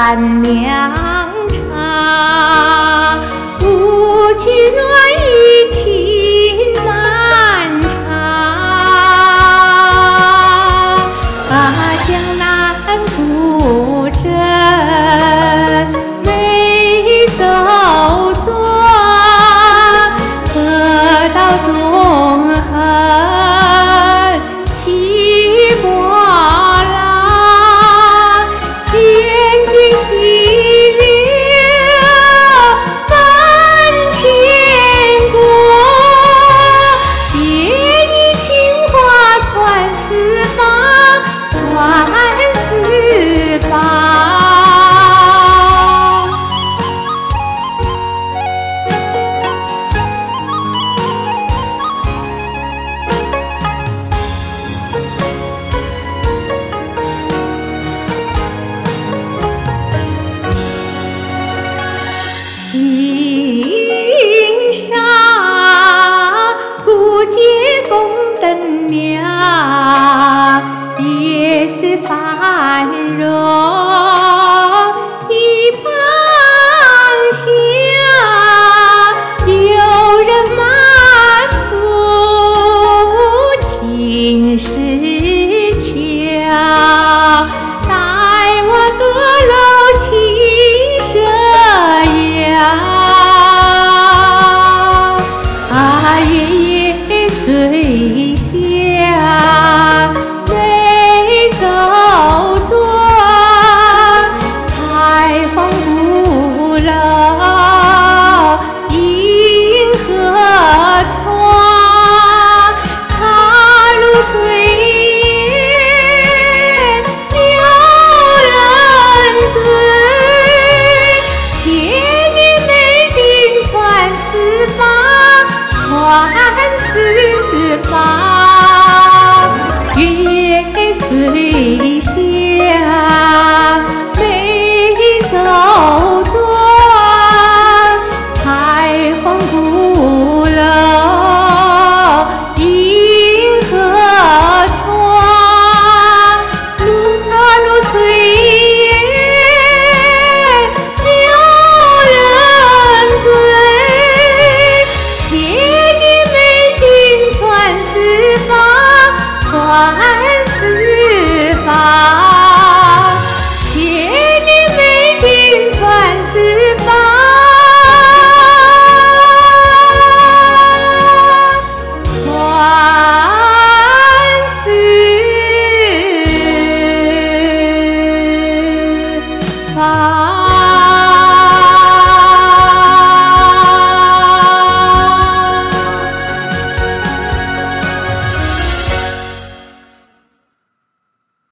伴娘唱，舞曲软语情漫长。江南古镇美走转，河道纵横气波浪，愿君细流万千国，别意情话传四方，传四方。欣赏不解宫灯亮，也是繁荣一方乡。有人漫步青石桥，带我阁楼轻声扬。月夜水下美走转，采访古楼银河窗，茶露炊烟撩人醉，千年美景传四方，传四方。月水下美走转，采访古楼银河窗，茶露炊烟撩人醉，千年美景传四方，传